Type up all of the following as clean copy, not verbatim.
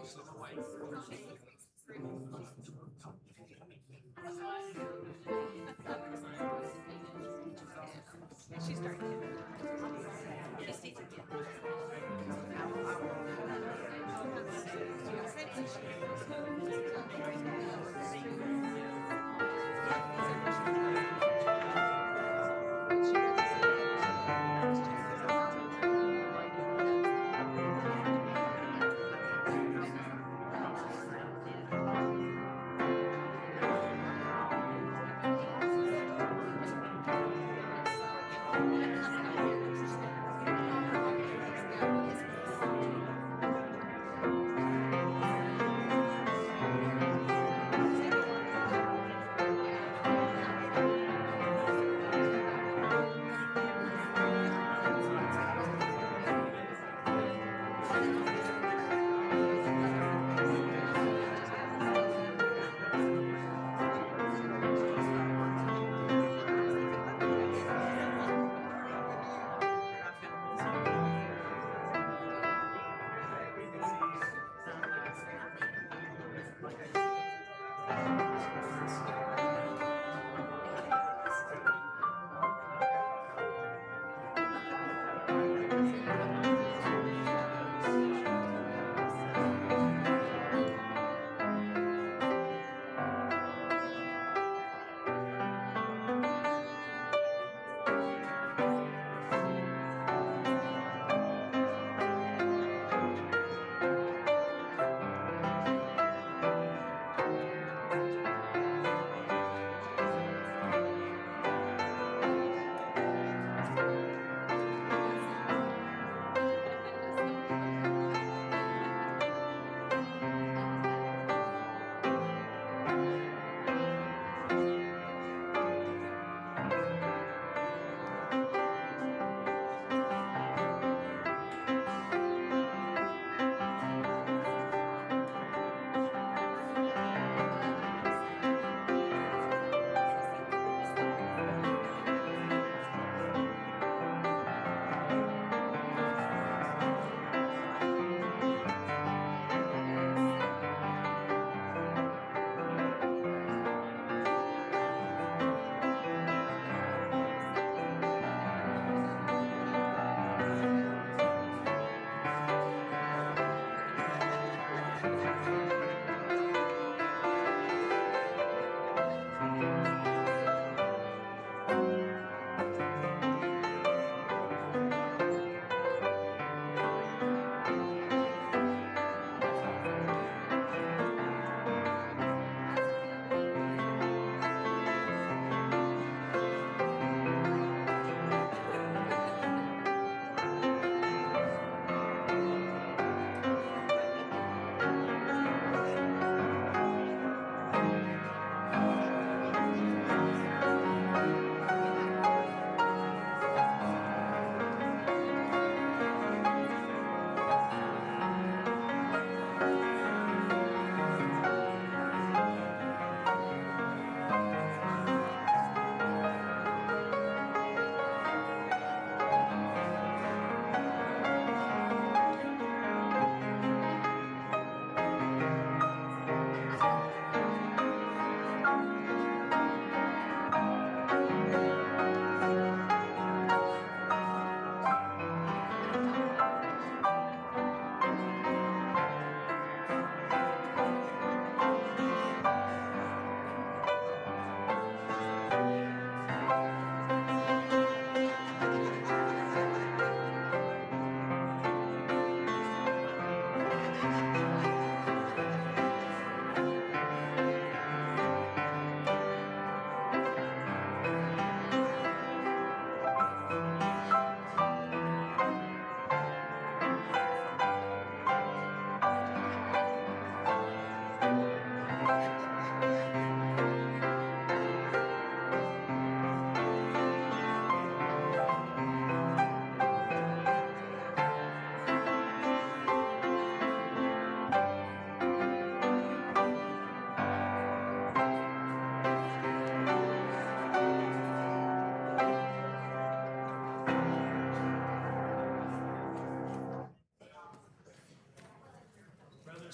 She's starting. Just needs to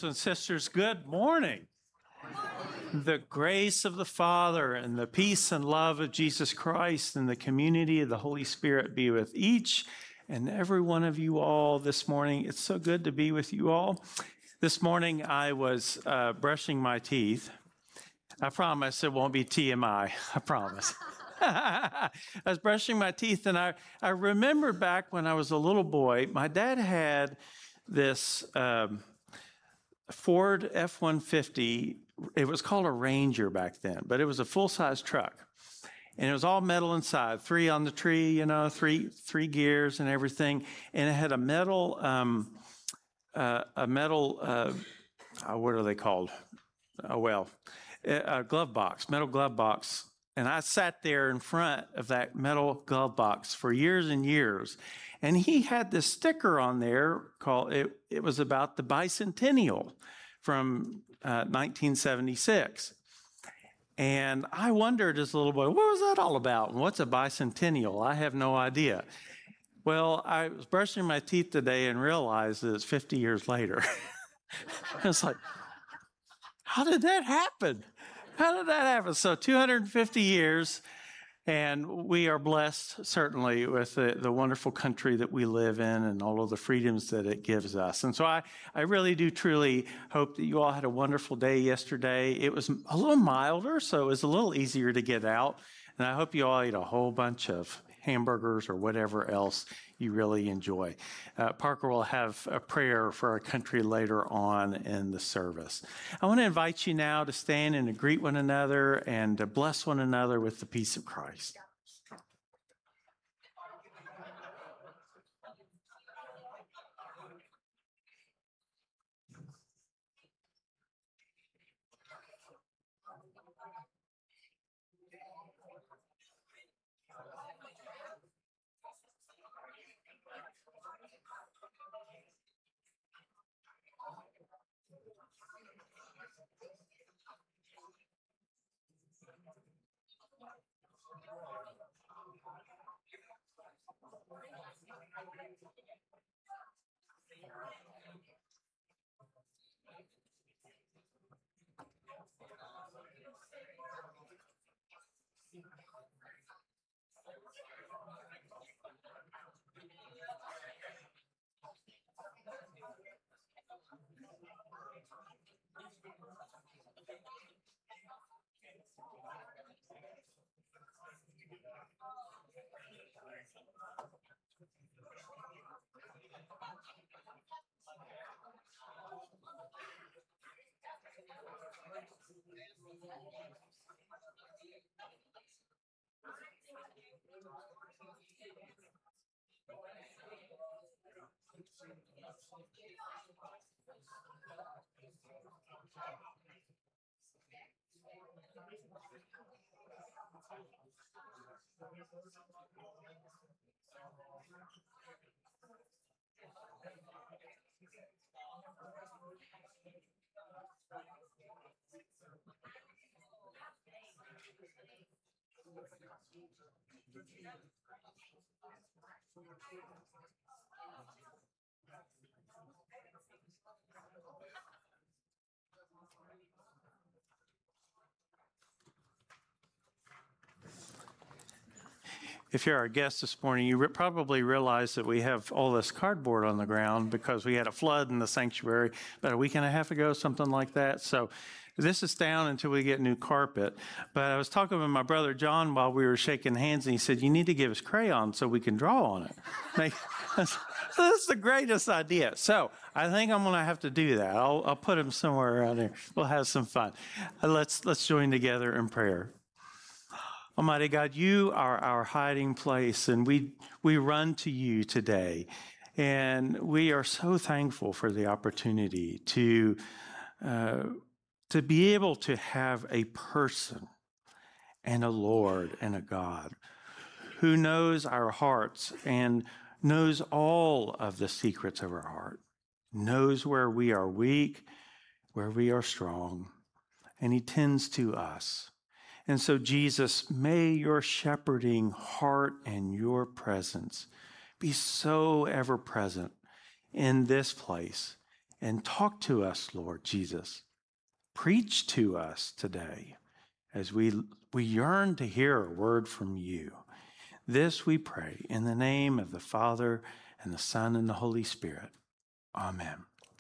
brothers and sisters, good morning. The grace of the Father and the peace and love of Jesus Christ and the community of the Holy Spirit be with each and every one of you all this morning. It's so good to be with you all. This morning I was brushing my teeth. I promise it won't be TMI. I promise. I was brushing my teeth, and I remember back when I was a little boy, my dad had this Ford F-150. It was called a Ranger back then, but it was a full-size truck. And it was all metal inside, 3 on the tree, you know, three gears and everything. And it had a metal, what are they called? A glove box, metal glove box. And I sat there in front of that metal glove box for years and years. And he had this sticker on there called, it was about the bicentennial from 1976. And I wondered as a little boy, what was that all about? And what's a bicentennial? I have no idea. Well, I was brushing my teeth today and realized that it's 50 years later. It's like, how did that happen? How did that happen? So 250 years, and we are blessed, certainly, with the wonderful country that we live in and all of the freedoms that it gives us. And so I really do truly hope that you all had a wonderful day yesterday. It was a little milder, so it was a little easier to get out. And I hope you all ate a whole bunch of hamburgers or whatever else you really enjoy. Parker will have a prayer for our country later on in the service. I want to invite you now to stand and to greet one another and to bless one another with the peace of Christ. If you're our guest this morning, you probably realize that we have all this cardboard on the ground because we had a flood in the sanctuary about a week and a half ago, something like that. So this is down until we get new carpet. But I was talking with my brother John while we were shaking hands, and he said, you need to give us crayons so we can draw on it. That's the greatest idea. So I think I'm going to have to do that. I'll put them somewhere around here. We'll have some fun. Let's join together in prayer. Almighty God, you are our hiding place, and we run to you today. And we are so thankful for the opportunity to be able to have a person and a Lord and a God who knows our hearts and knows all of the secrets of our heart, knows where we are weak, where we are strong, and he tends to us. And so, Jesus, may your shepherding heart and your presence be so ever present in this place and talk to us, Lord Jesus. Preach to us today as we yearn to hear a word from you. This we pray in the name of the Father and the Son and the Holy Spirit. Amen.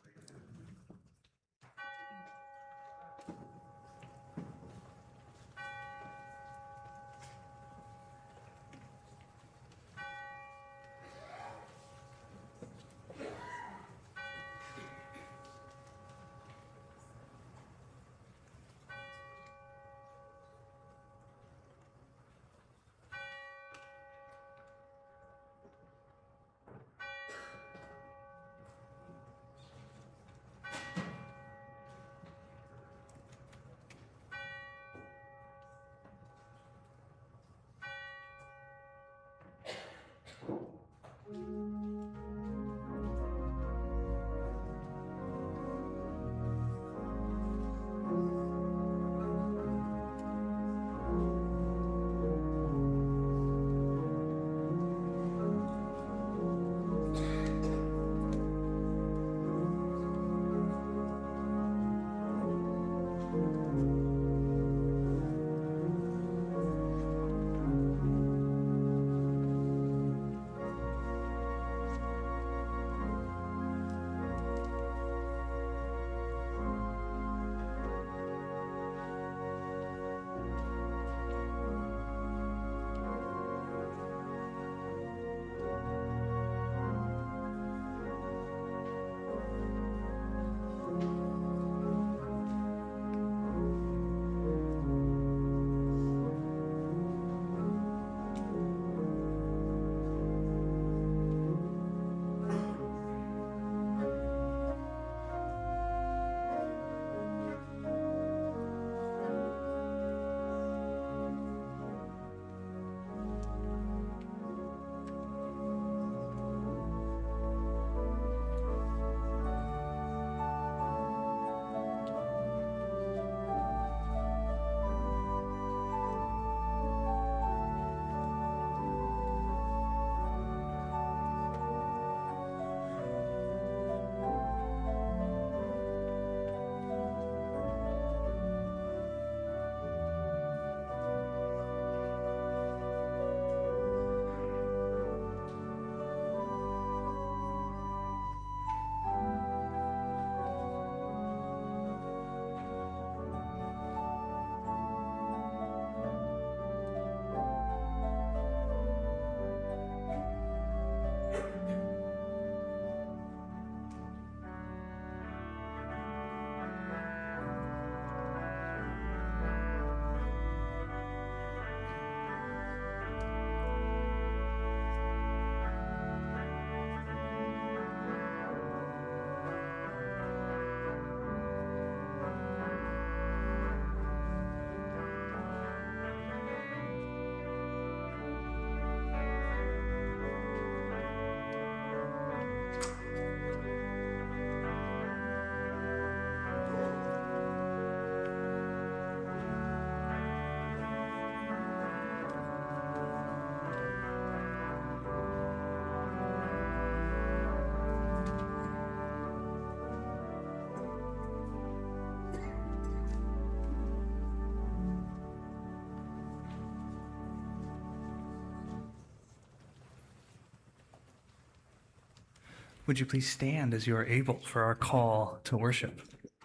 Would you please stand as you are able for our call to worship?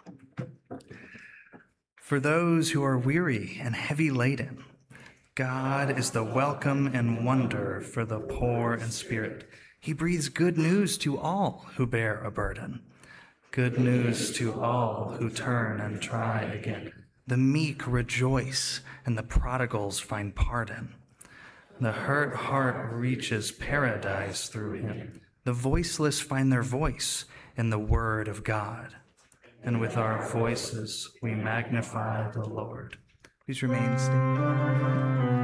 For those who are weary and heavy laden, God is the welcome and wonder for the poor in spirit. He breathes good news to all who bear a burden, good news to all who turn and try again. The meek rejoice, and the prodigals find pardon. The hurt heart reaches paradise through him. The voiceless find their voice in the word of God. And with our voices, we magnify the Lord. Please remain standing.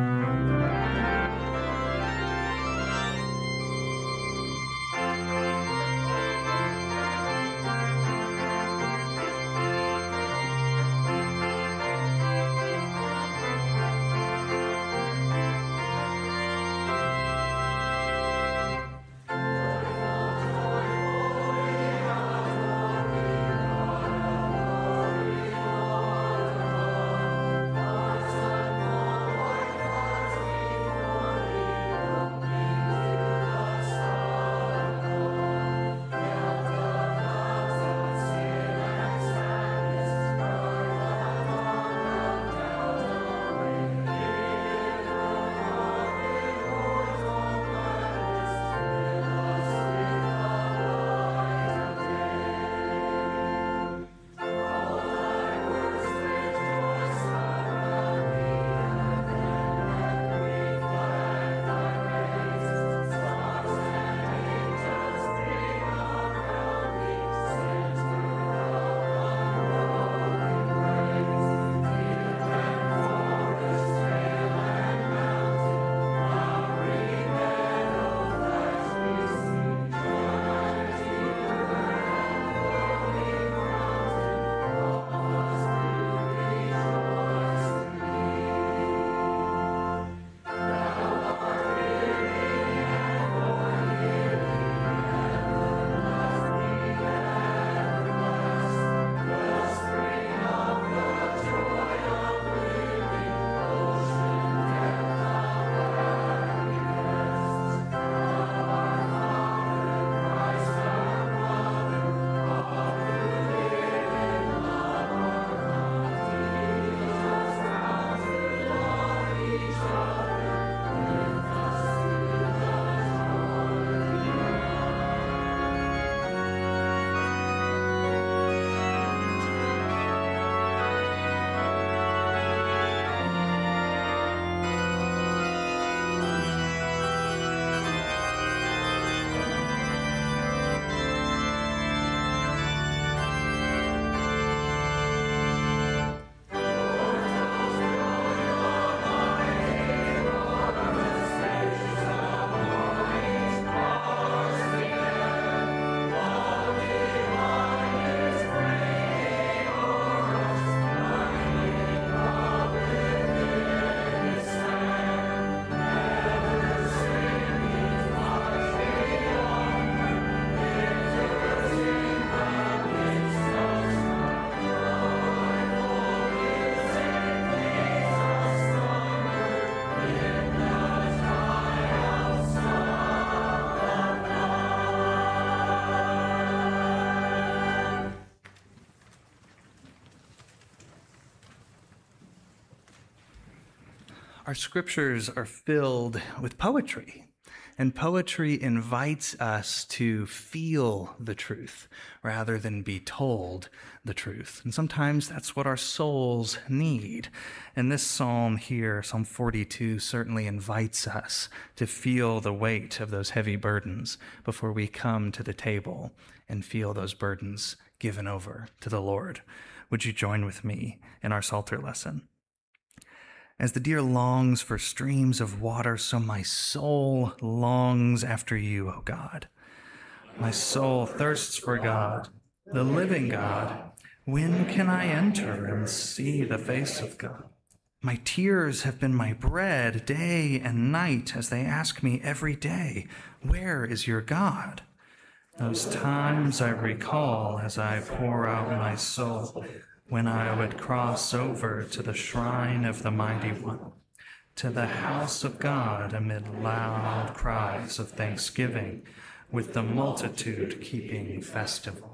Our scriptures are filled with poetry, and poetry invites us to feel the truth rather than be told the truth. And sometimes that's what our souls need. And this psalm here, Psalm 42, certainly invites us to feel the weight of those heavy burdens before we come to the table and feel those burdens given over to the Lord. Would you join with me in our Psalter lesson? As the deer longs for streams of water, so my soul longs after you, O God. My soul thirsts for God, the living God. When can I enter and see the face of God? My tears have been my bread day and night as they ask me every day, where is your God? Those times I recall as I pour out my soul, when I would cross over to the shrine of the Mighty One, to the house of God amid loud cries of thanksgiving, with the multitude keeping festival.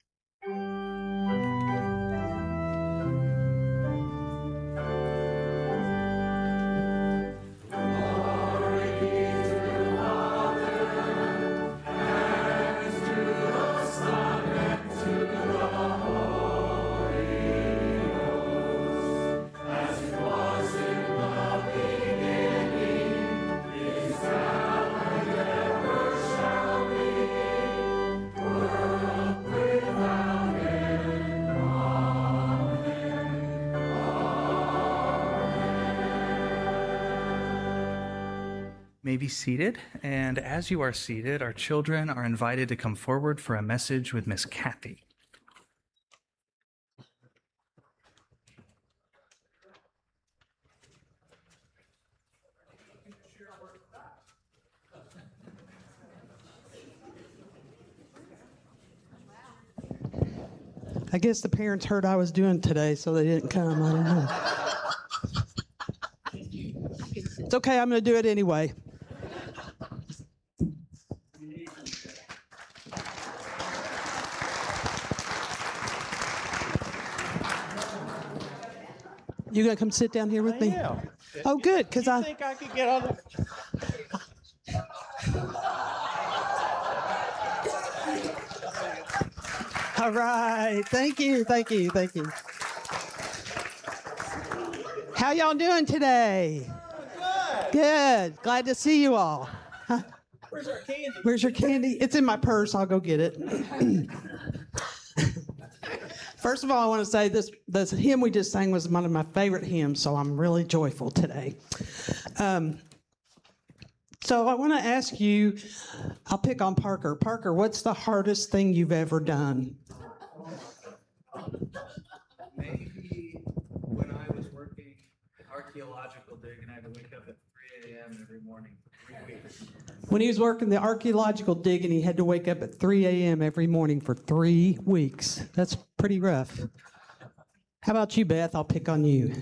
May be seated, and as you are seated, our children are invited to come forward for a message with Miss Kathy. I guess the parents heard I was doing today, so they didn't come. I don't know. It's okay, I'm going to do it anyway. You going to come sit down here with me? Yeah. Oh, good, because I think I could get on the... All right. Thank you. How y'all doing today? Good. Glad to see you all. Where's our candy? Where's your candy? It's in my purse. I'll go get it. First of all, I want to say this hymn we just sang was one of my favorite hymns, so I'm really joyful today. So I want to ask you, I'll pick on Parker. Parker, what's the hardest thing you've ever done? Maybe when I was working at archaeological dig and I had to wake up at 3 a.m. every morning for 3 weeks. When he was working the archaeological dig and he had to wake up at 3 a.m. every morning for 3 weeks. That's pretty rough. How about you, Beth? I'll pick on you.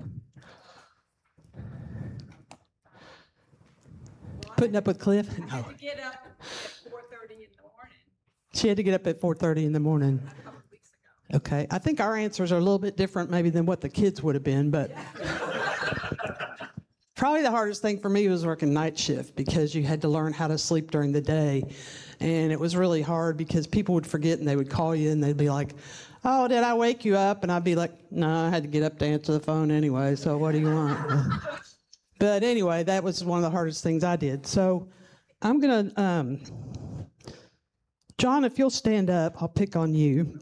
Putting up with Cliff? No. I had to get up at 4:30 in the morning She had to get up at 4:30 in the morning. a couple of weeks ago. Okay. I think our answers are a little bit different maybe than what the kids would have been, but probably the hardest thing for me was working night shift because you had to learn how to sleep during the day. And it was really hard because people would forget and they would call you and they'd be like, oh, did I wake you up? And I'd be like, no, I had to get up to answer the phone anyway, so what do you want? But anyway, that was one of the hardest things I did. So I'm going to, John, if you'll stand up, I'll pick on you.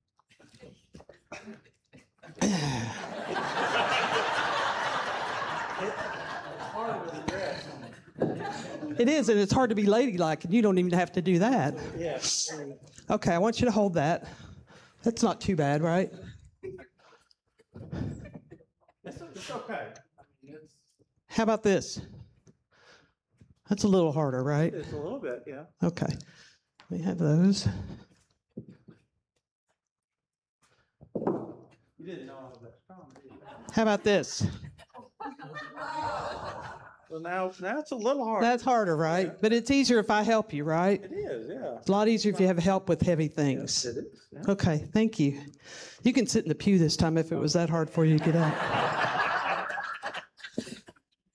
It is, and it's hard to be ladylike, and you don't even have to do that. Yes. Okay, I want you to hold that. That's not too bad, right? It's okay. How about this? That's a little harder, right? It's a little bit, yeah. Okay. We have those. You didn't know I was that strong, did you? How about this? Well, now it's a little hard. That's harder, right? But it's easier if I help you, right? It is, yeah. It's a lot easier if you have help with heavy things. It is. Yeah. Okay, thank you. You can sit in the pew this time if it was that hard for you to get up.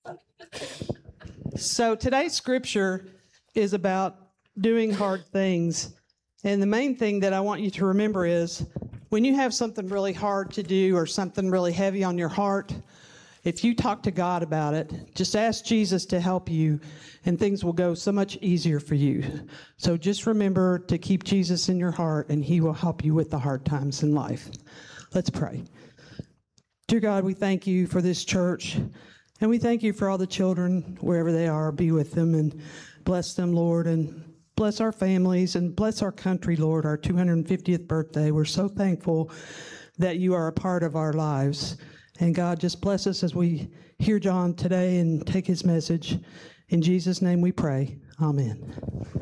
So today's scripture is about doing hard things. And the main thing that I want you to remember is when you have something really hard to do or something really heavy on your heart, if you talk to God about it, just ask Jesus to help you and things will go so much easier for you. So just remember to keep Jesus in your heart and he will help you with the hard times in life. Let's pray. Dear God, we thank you for this church and we thank you for all the children wherever they are. Be with them and bless them, Lord, and bless our families and bless our country, Lord, our 250th birthday. We're so thankful that you are a part of our lives. And God, just bless us as we hear John today and take his message. In Jesus' name we pray. Amen.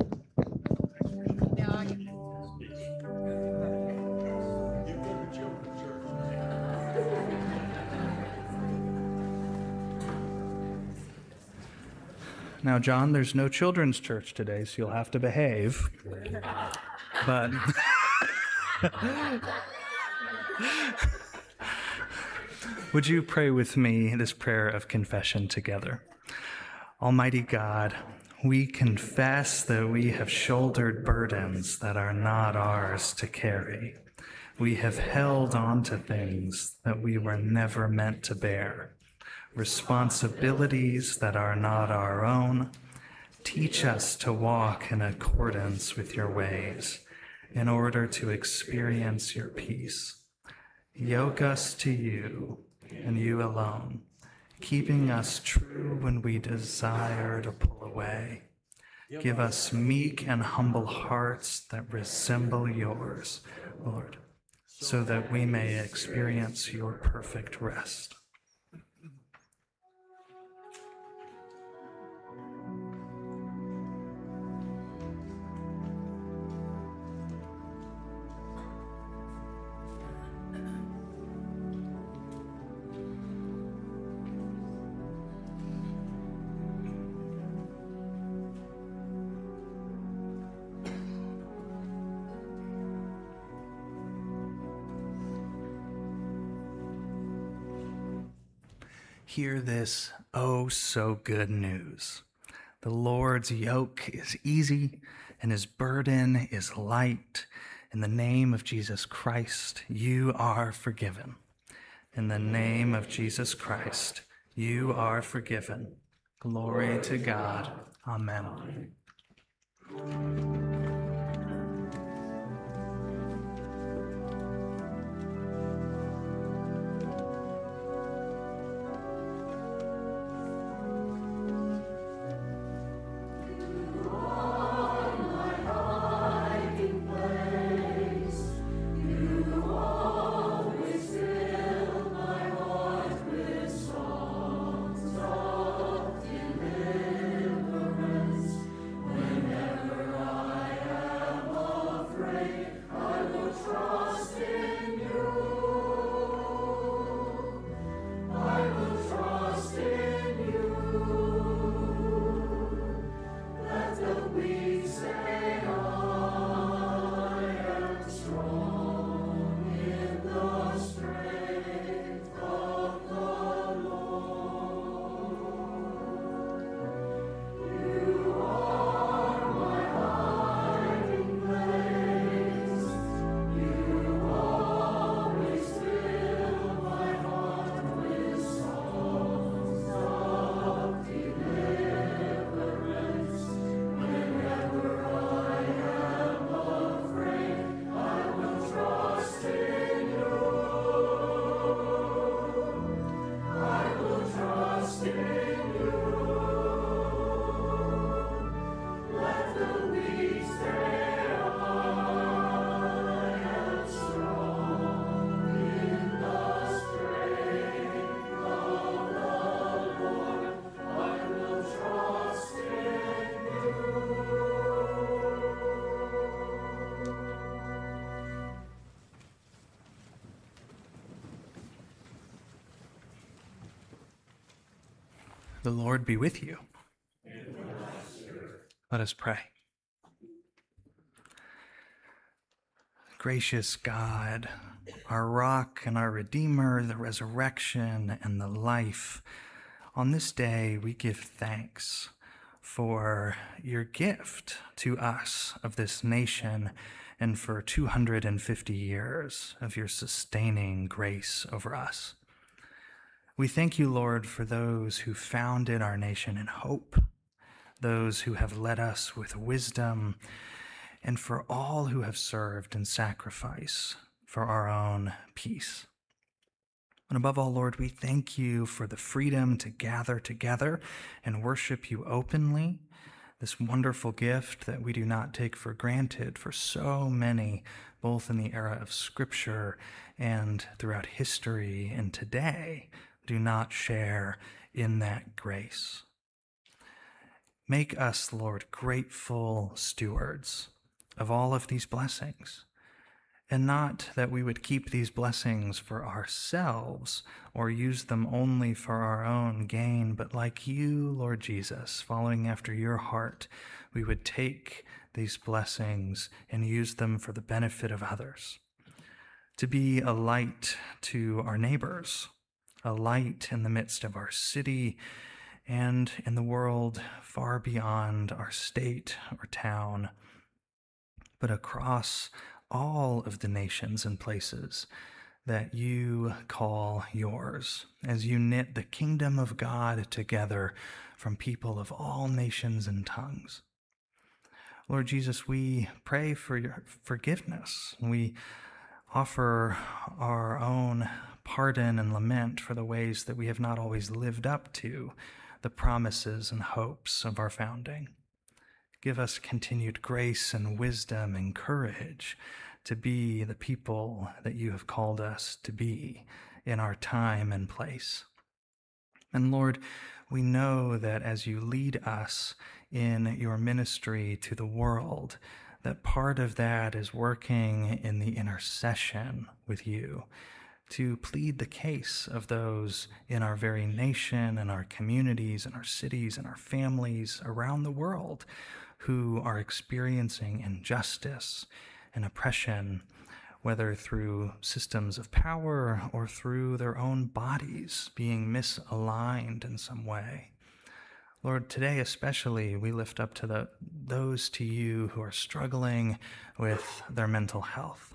Now, John, there's no children's church today, so you'll have to behave. But would you pray with me this prayer of confession together? Almighty God, we confess that we have shouldered burdens that are not ours to carry. We have held on to things that we were never meant to bear. Responsibilities that are not our own. Teach us to walk in accordance with your ways in order to experience your peace. Yoke us to you and you alone, keeping us true when we desire to pull away. Give us meek and humble hearts that resemble yours, Lord, so that we may experience your perfect rest. Hear this, oh so good news. The Lord's yoke is easy and his burden is light. In the name of Jesus Christ, you are forgiven. In the name of Jesus Christ, you are forgiven. Glory to God. Amen. The Lord be with you. Let us pray. Gracious God, our rock and our Redeemer, the resurrection and the life, on this day we give thanks for your gift to us of this nation and for 250 years of your sustaining grace over us. We thank you, Lord, for those who founded our nation in hope, those who have led us with wisdom, and for all who have served in sacrifice for our own peace. And above all, Lord, we thank you for the freedom to gather together and worship you openly, this wonderful gift that we do not take for granted for so many, both in the era of Scripture and throughout history and today, do not share in that grace. Make us, Lord, grateful stewards of all of these blessings, and not that we would keep these blessings for ourselves or use them only for our own gain, but like you, Lord Jesus, following after your heart, we would take these blessings and use them for the benefit of others, to be a light to our neighbors, a light in the midst of our city and in the world far beyond our state or town, but across all of the nations and places that you call yours, as you knit the kingdom of God together from people of all nations and tongues. Lord Jesus, we pray for your forgiveness. We offer our own pardon and lament for the ways that we have not always lived up to the promises and hopes of our founding. Give us continued grace and wisdom and courage to be the people that you have called us to be in our time and place. And Lord, we know that as you lead us in your ministry to the world, that part of that is working in the intercession with you to plead the case of those in our very nation and our communities and our cities and our families around the world who are experiencing injustice and oppression, whether through systems of power or through their own bodies being misaligned in some way. Lord, today especially, we lift up to those to you who are struggling with their mental health,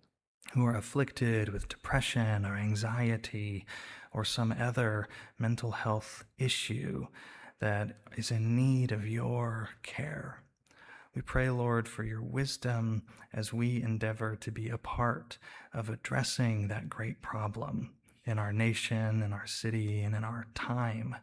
who are afflicted with depression or anxiety or some other mental health issue that is in need of your care. We pray, Lord, for your wisdom as we endeavor to be a part of addressing that great problem in our nation, in our city, and in our time,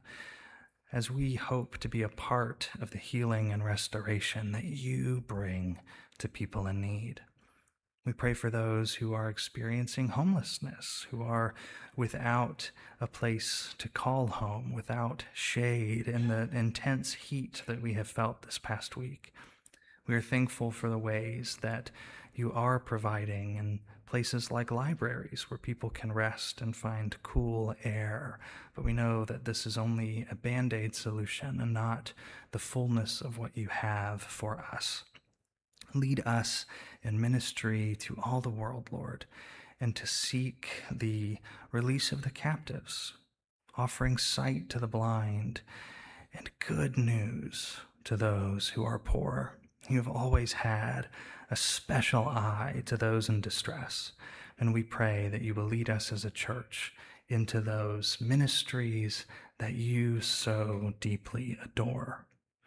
as we hope to be a part of the healing and restoration that you bring to people in need. We pray for those who are experiencing homelessness, who are without a place to call home, without shade in the intense heat that we have felt this past week. We are thankful for the ways that you are providing in places like libraries where people can rest and find cool air. But we know that this is only a Band-Aid solution and not the fullness of what you have for us. Lead us in ministry to all the world, Lord, and to seek the release of the captives, offering sight to the blind, and good news to those who are poor. You have always had a special eye to those in distress, and we pray that you will lead us as a church into those ministries that you so deeply adore.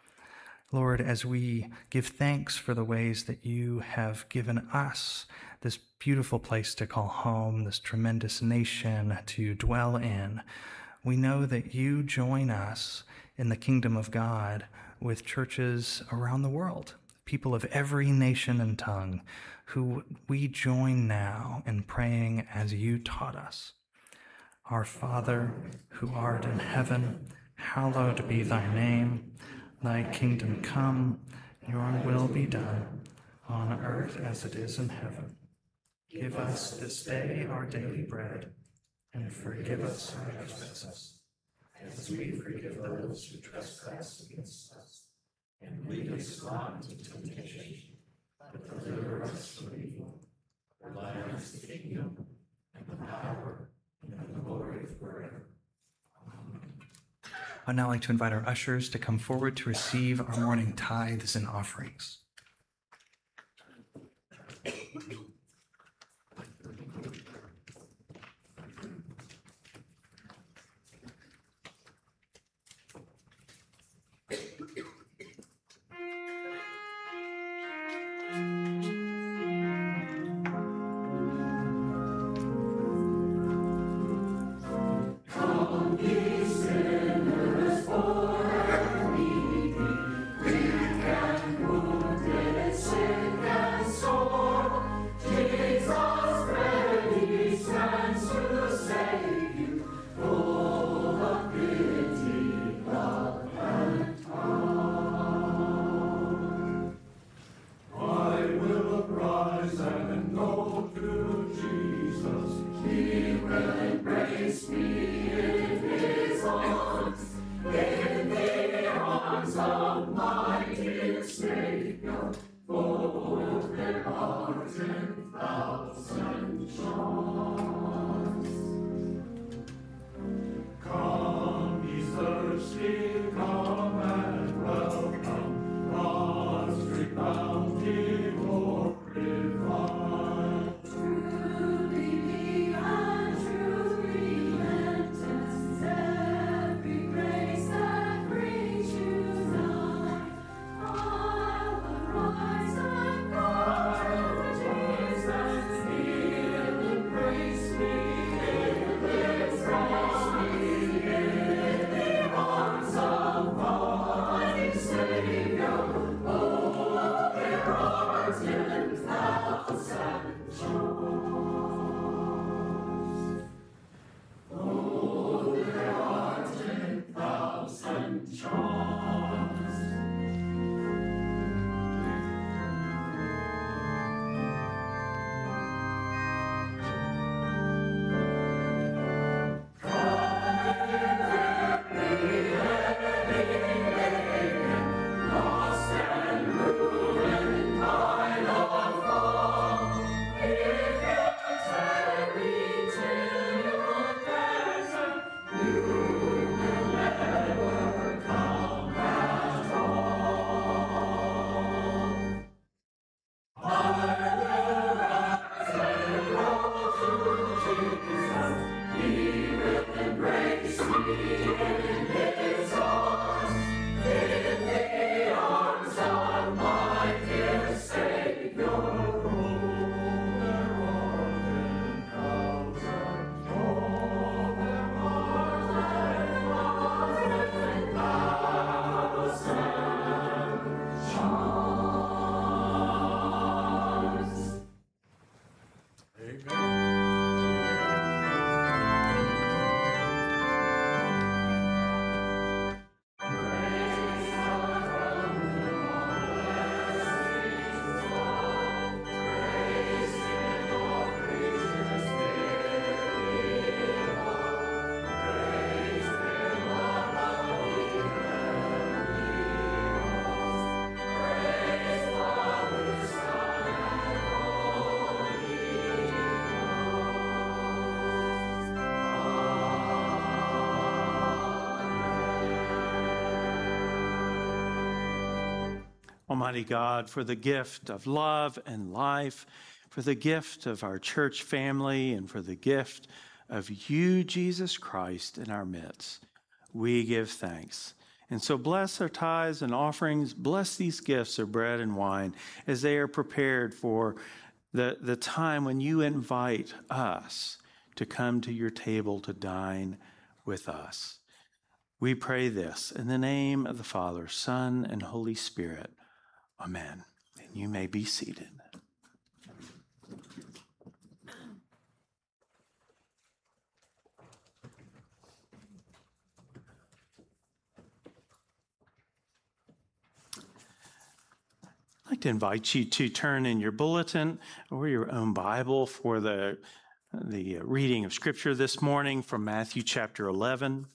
Lord, as we give thanks for the ways that you have given us this beautiful place to call home, this tremendous nation to dwell in, we know that you join us in the kingdom of God with churches around the world, people of every nation and tongue, who we join now in praying as you taught us. Our Father, who art in heaven, hallowed be thy name. Thy kingdom come, your will be done, on earth as it is in heaven. Give us this day our daily bread, and forgive us our trespasses, as we forgive those who trespass against us. And lead us not into temptation, but deliver us from evil. For thine is the kingdom, and the power, and the glory forever. Amen. I'd now like to invite our ushers to come forward to receive our morning tithes and offerings. Almighty God, for the gift of love and life, for the gift of our church family, and for the gift of you, Jesus Christ, in our midst, we give thanks. And so bless our tithes and offerings, bless these gifts of bread and wine as they are prepared for the time when you invite us to come to your table to dine with us. We pray this in the name of the Father, Son, and Holy Spirit. Amen. And you may be seated. I'd like to invite you to turn in your bulletin or your own Bible for the reading of Scripture this morning from Matthew chapter 11.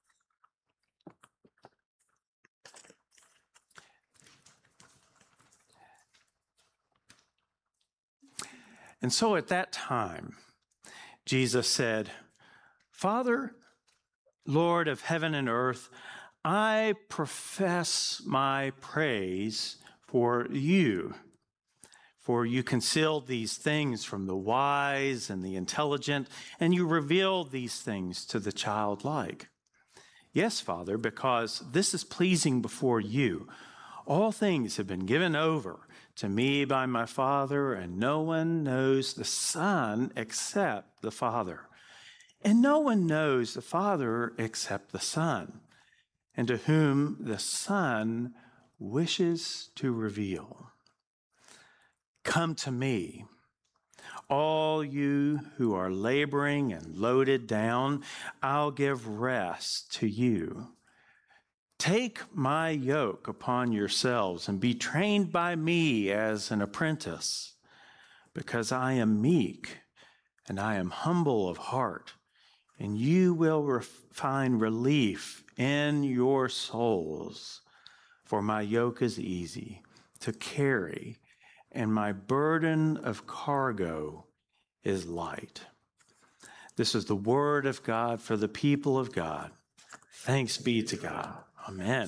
And so at that time, Jesus said, Father, Lord of heaven and earth, I profess my praise for you, for you concealed these things from the wise and the intelligent, and you revealed these things to the childlike. Yes, Father, because this is pleasing before you. All things have been given over to me by my Father, and no one knows the Son except the Father. And no one knows the Father except the Son, and to whom the Son wishes to reveal. Come to me, all you who are laboring and loaded down, I'll give rest to you. Take my yoke upon yourselves and be trained by me as an apprentice, because I am meek and I am humble of heart, and you will find relief in your souls. For my yoke is easy to carry, and my burden of cargo is light. This is the word of God for the people of God. Thanks be to God. Amen.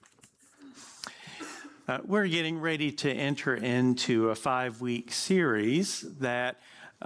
We're getting ready to enter into a 5-week series that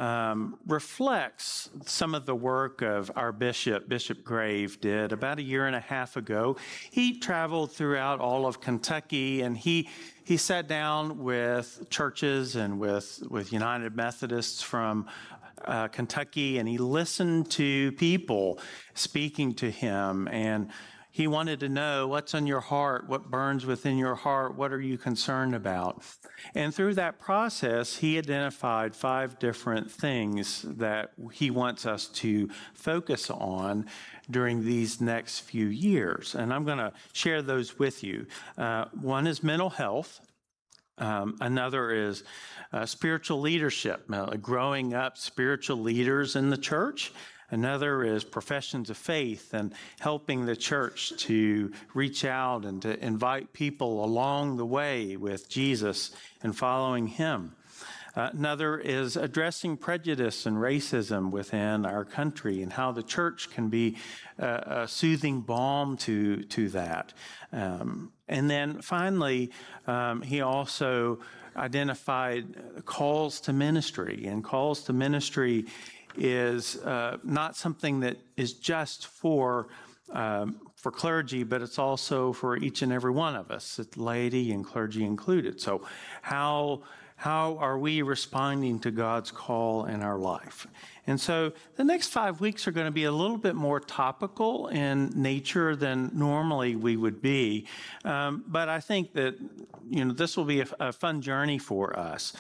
reflects some of the work of our Bishop Grave did about 1.5 years ago. He traveled throughout all of Kentucky, and he sat down with churches and with United Methodists from Kentucky, and he listened to people speaking to him, and he wanted to know what's on your heart, what burns within your heart, what are you concerned about? And through that process, he identified 5 different things that he wants us to focus on during these next few years. And I'm going to share those with you. One is mental health. Another is spiritual leadership, growing up spiritual leaders in the church. Another is professions of faith and helping the church to reach out and to invite people along the way with Jesus and following him. Another is addressing prejudice and racism within our country and how the church can be a soothing balm to that. And then finally, he also identified calls to ministry, and calls to ministry is not something that is just for clergy, but it's also for each and every one of us, it's laity and clergy included. So how are we responding to God's call in our life? And so the next 5 weeks are going to be a little bit more topical in nature than normally we would be. But I think that, this will be a fun journey for us.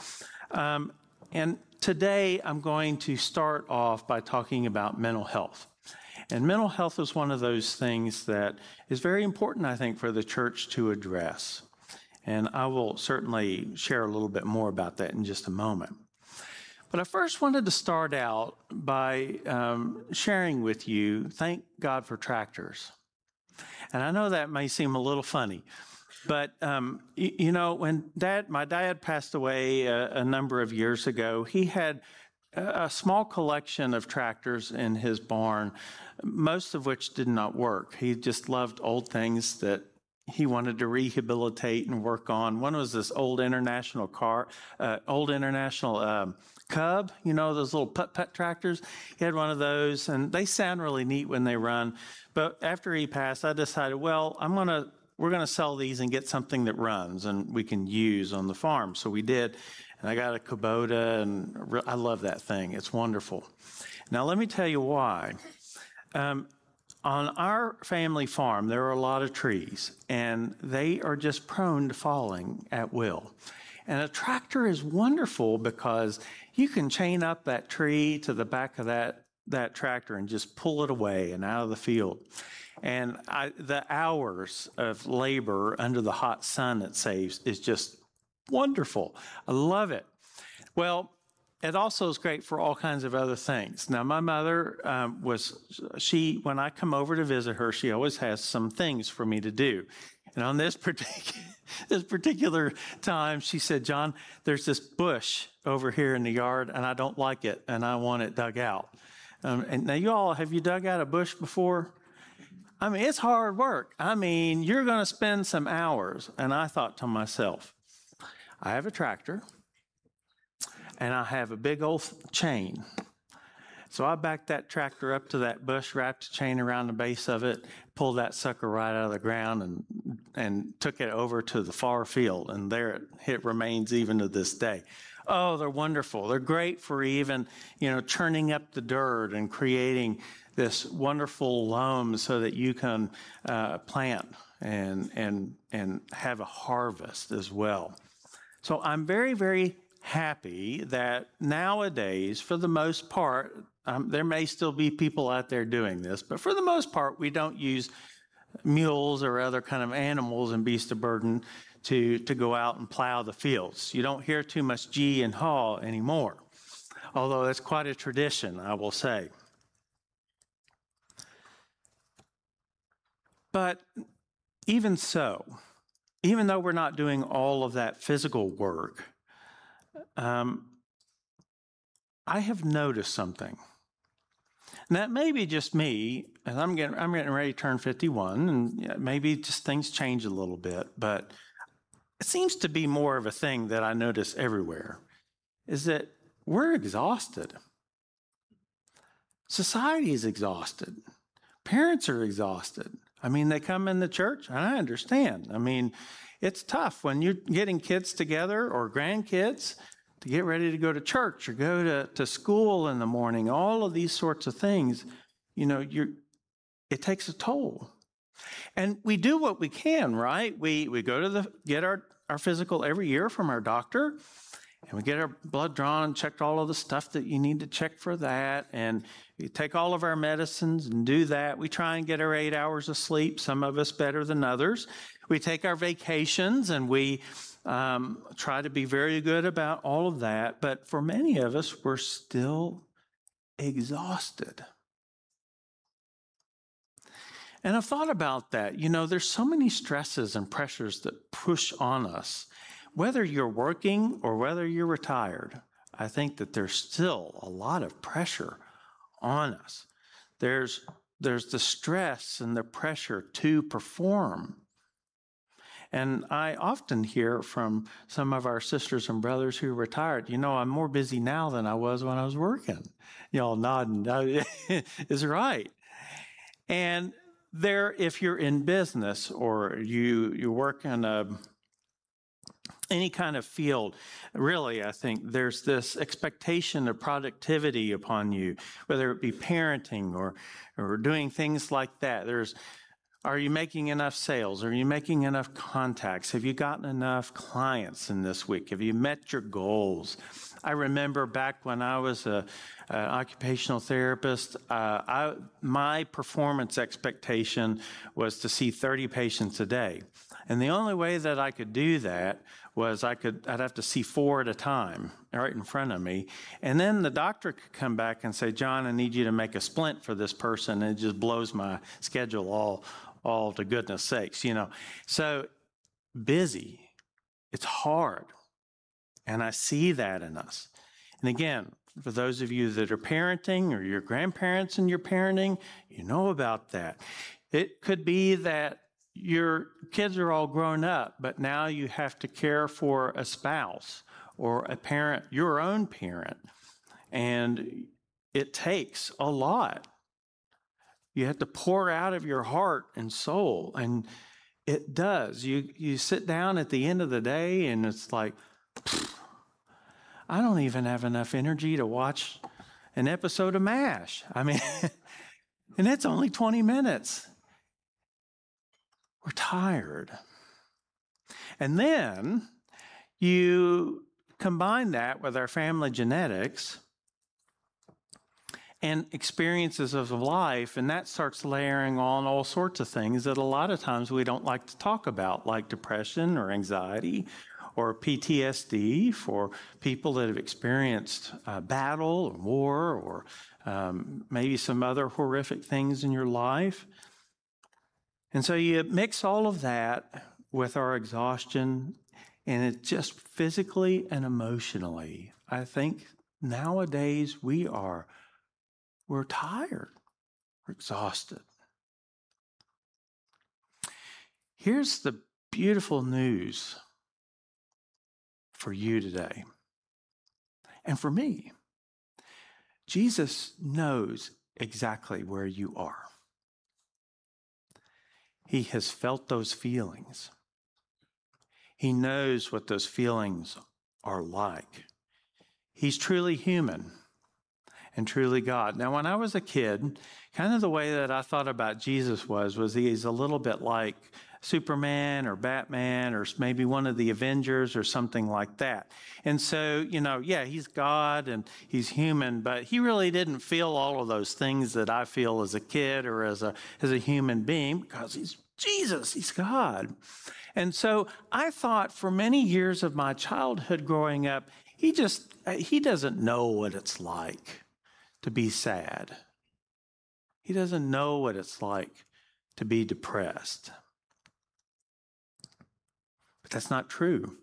And today I'm going to start off by talking about mental health. And mental health is one of those things that is very important, I think, for the church to address. And I will certainly share a little bit more about that in just a moment. But I first wanted to start out by sharing with you, thank God for tractors. And I know that may seem a little funny, but when my dad passed away a number of years ago, he had a small collection of tractors in his barn, most of which did not work. He just loved old things that he wanted to rehabilitate and work on. One was this old International Cub, those little putt-putt tractors. He had one of those, and they sound really neat when they run. But after he passed, I decided, we're going to sell these and get something that runs and we can use on the farm. So we did, and I got a Kubota, and I love that thing. It's wonderful. Now, let me tell you why. On our family farm, there are a lot of trees, and they are just prone to falling at will. And a tractor is wonderful because you can chain up that tree to the back of that tractor and just pull it away and out of the field. And the hours of labor under the hot sun it saves is just wonderful. I love it. Well, it also is great for all kinds of other things. Now, my mother when I come over to visit her, she always has some things for me to do. And on this particular time, she said, John, there's this bush over here in the yard, and I don't like it, and I want it dug out. And now, have you dug out a bush before? I mean, it's hard work. I mean, you're going to spend some hours. And I thought to myself, I have a tractor and I have a big old chain. So I backed that tractor up to that bush, wrapped a chain around the base of it, pulled that sucker right out of the ground and took it over to the far field. And there it remains even to this day. Oh, they're wonderful. They're great for even, churning up the dirt and creating this wonderful loam so that you can plant and have a harvest as well. So I'm very, very happy that nowadays, for the most part, there may still be people out there doing this, but for the most part, we don't use mules or other kind of animals and beasts of burden to go out and plow the fields. You don't hear too much gee and haw anymore, although it's quite a tradition, I will say. But even so, even though we're not doing all of that physical work, I have noticed something. And that may be just me, and I'm getting ready to turn 51, and maybe just things change a little bit, but it seems to be more of a thing that I notice everywhere, is that we're exhausted. Society is exhausted. Parents are exhausted. I mean, they come in the church, and I understand. I mean, it's tough when you're getting kids together or grandkids to get ready to go to church or go to school in the morning, all of these sorts of things, it takes a toll. And we do what we can, right? We go to get our physical every year from our doctor, and we get our blood drawn and checked all of the stuff that you need to check for that. And we take all of our medicines and do that. We try and get our 8 hours of sleep, some of us better than others. We take our vacations and we try to be very good about all of that. But for many of us, we're still exhausted. And I've thought about that. There's so many stresses and pressures that push on us. Whether you're working or whether you're retired, I think that there's still a lot of pressure on us. There's the stress and the pressure to perform. And I often hear from some of our sisters and brothers who are retired, I'm more busy now than I was when I was working. Y'all nodding. Is right. And if you're in business or you work in any kind of field, really, I think there's this expectation of productivity upon you, whether it be parenting or doing things like that. Are you making enough sales? Are you making enough contacts? Have you gotten enough clients in this week? Have you met your goals? I remember back when I was an occupational therapist, my performance expectation was to see 30 patients a day. And the only way that I could do that was I'd have to see 4 at a time right in front of me. And then the doctor could come back and say, John, I need you to make a splint for this person. And it just blows my schedule all to goodness sakes, So busy, it's hard. And I see that in us. And again, for those of you that are parenting or your grandparents and you're parenting, you know about that. It could be that your kids are all grown up, but now you have to care for a spouse or a parent, your own parent. And it takes a lot. You have to pour out of your heart and soul. And it does. You sit down at the end of the day and it's like, I don't even have enough energy to watch an episode of MASH. I mean, and it's only 20 minutes. We're tired. And then you combine that with our family genetics and experiences of life, and that starts layering on all sorts of things that a lot of times we don't like to talk about, like depression or anxiety or PTSD for people that have experienced battle or war or maybe some other horrific things in your life. And so you mix all of that with our exhaustion, and it's just physically and emotionally. I think nowadays we're tired, we're exhausted. Here's the beautiful news for you today and for me. Jesus knows exactly where you are. He has felt those feelings. He knows what those feelings are like. He's truly human and truly God. Now, when I was a kid, kind of the way that I thought about Jesus was he's a little bit like Superman or Batman or maybe one of the Avengers or something like that. And so, he's God and he's human, but he really didn't feel all of those things that I feel as a kid or as a human being because he's Jesus, he's God. And so I thought for many years of my childhood growing up, he doesn't know what it's like to be sad. He doesn't know what it's like to be depressed. But that's not true.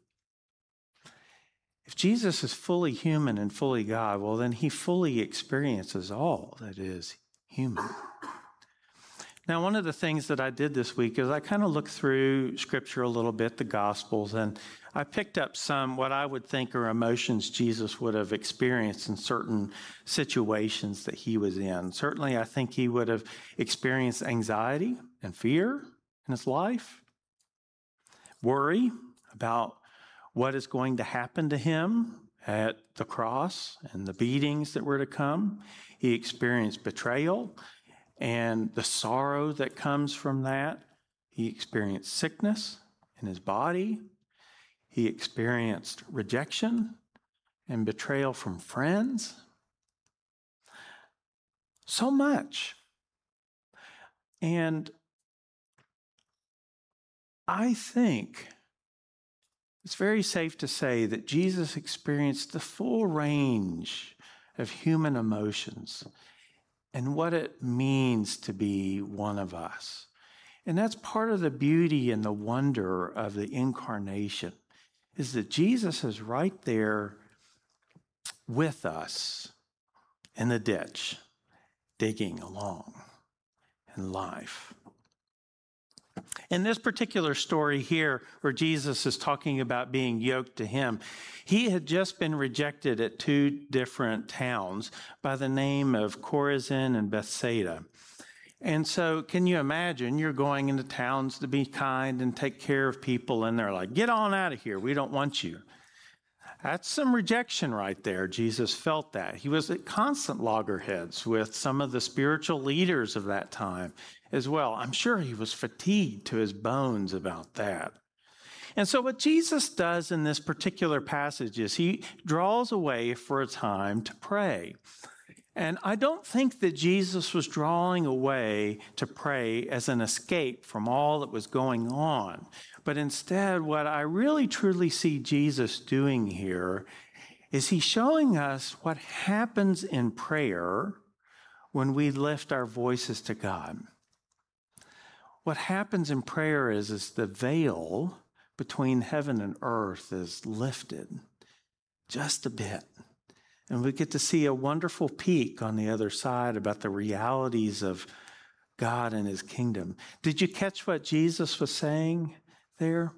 If Jesus is fully human and fully God, well, then he fully experiences all that is human. Now, one of the things that I did this week is I kind of looked through Scripture a little bit, the Gospels, and I picked up some what I would think are emotions Jesus would have experienced in certain situations that he was in. Certainly, I think he would have experienced anxiety and fear in his life, worry about what is going to happen to him at the cross and the beatings that were to come. He experienced betrayal and the sorrow that comes from that. He experienced sickness in his body. He experienced rejection and betrayal from friends. So much. And I think it's very safe to say that Jesus experienced the full range of human emotions and what it means to be one of us. And that's part of the beauty and the wonder of the incarnation, is that Jesus is right there with us in the ditch, digging along in life. In this particular story here, where Jesus is talking about being yoked to him, he had just been rejected at two different towns by the name of Chorazin and Bethsaida. And so can you imagine you're going into towns to be kind and take care of people, and they're like, get on out of here. We don't want you. That's some rejection right there. Jesus felt that. He was at constant loggerheads with some of the spiritual leaders of that time as well. I'm sure he was fatigued to his bones about that. And so what Jesus does in this particular passage is he draws away for a time to pray. And I don't think that Jesus was drawing away to pray as an escape from all that was going on. But instead, what I really truly see Jesus doing here is he's showing us what happens in prayer when we lift our voices to God. What happens in prayer is the veil between heaven and earth is lifted just a bit. And we get to see a wonderful peek on the other side about the realities of God and his kingdom. Did you catch what Jesus was saying there?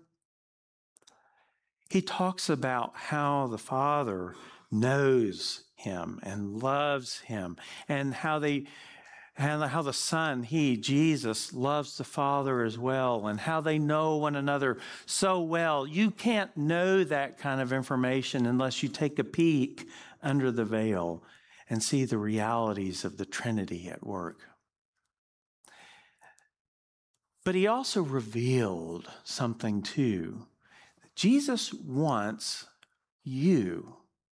He talks about how the Father knows him and loves him, and how the Son, he, Jesus, loves the Father as well, and how they know one another so well. You can't know that kind of information unless you take a peek under the veil and see the realities of the Trinity at work. But he also revealed something too. Jesus wants you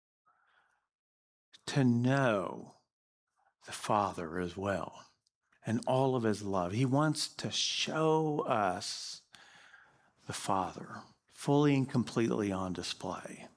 to know the Father as well and all of his love. He wants to show us the Father fully and completely on display.